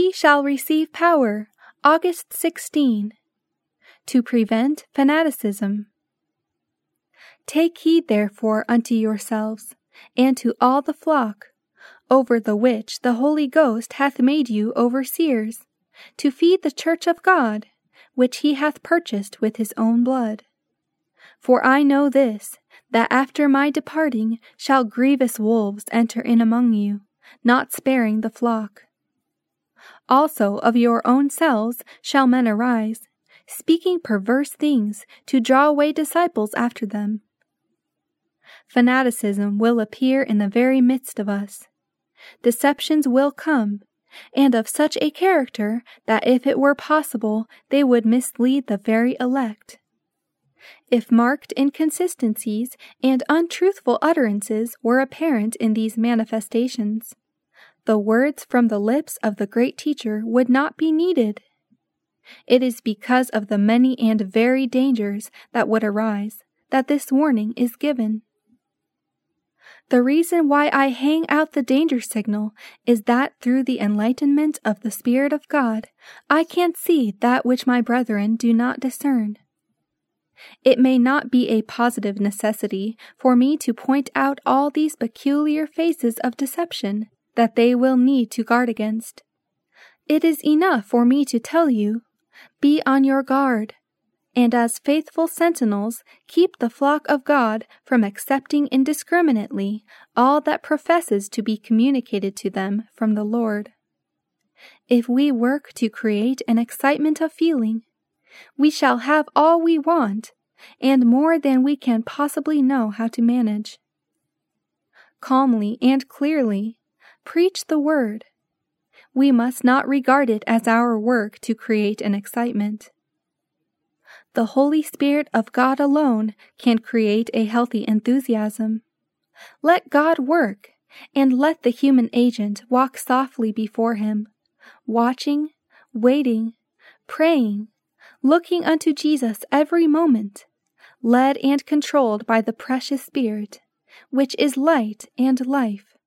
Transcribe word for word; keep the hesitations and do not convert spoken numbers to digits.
ye shall receive power, August sixteenth, to prevent fanaticism. Take heed therefore unto yourselves, and to all the flock, over the which the Holy Ghost hath made you overseers, to feed the church of God, which he hath purchased with his own blood. For I know this, that after my departing shall grievous wolves enter in among you, not sparing the flock. Also of your own selves shall men arise, speaking perverse things to draw away disciples after them. Fanaticism will appear in the very midst of us. Deceptions will come, and of such a character that if it were possible they would mislead the very elect. If marked inconsistencies and untruthful utterances were apparent in these manifestations, the words from the lips of the great teacher would not be needed. It is because of the many and varied dangers that would arise that this warning is given. The reason why I hang out the danger signal is that through the enlightenment of the Spirit of God, I can see that which my brethren do not discern. It may not be a positive necessity for me to point out all these peculiar phases of deception that they will need to guard against. It is enough for me to tell you, be on your guard, and as faithful sentinels keep the flock of God from accepting indiscriminately all that professes to be communicated to them from the Lord. If we work to create an excitement of feeling, we shall have all we want, and more than we can possibly know how to manage. Calmly and clearly, preach the word. We must not regard it as our work to create an excitement. The Holy Spirit of God alone can create a healthy enthusiasm. Let God work, and let the human agent walk softly before him, watching, waiting, praying, looking unto Jesus every moment, led and controlled by the precious Spirit, which is light and life.